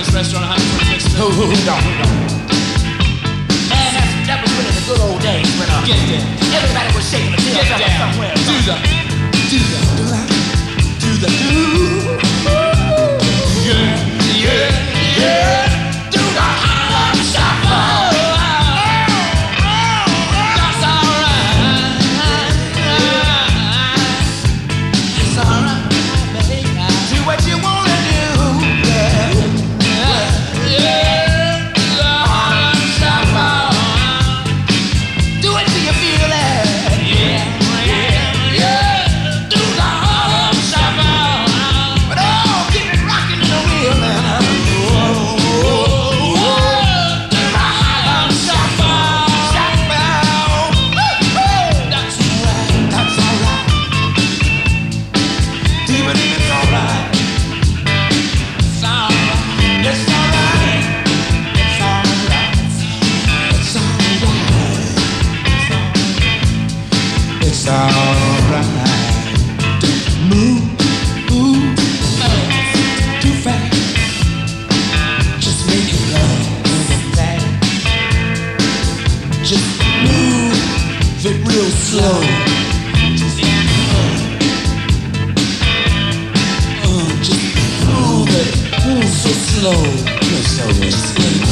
this restaurant, 126th Street? Who don't? Man, that was really the good old days when Get down. everybody was shaking the tail Get down. somewhere. Do the. Yeah, yeah, yeah. Do the Harlem Shuffle. That's alright. It's alright, baby. Do what you wanna do. Yeah, the Harlem Shuffle. Do it till you feel it. Do the Harlem Shuffle. But oh, keep it rocking in the wheel now. Do the Harlem Shuffle. That's alright. That's alright. Even if it's alright. It's alright. It's alright. It's alright. It's alright. It's alright. Don't move too fast. Just make it love fast. Just move it real slow. Just move it so slow. Just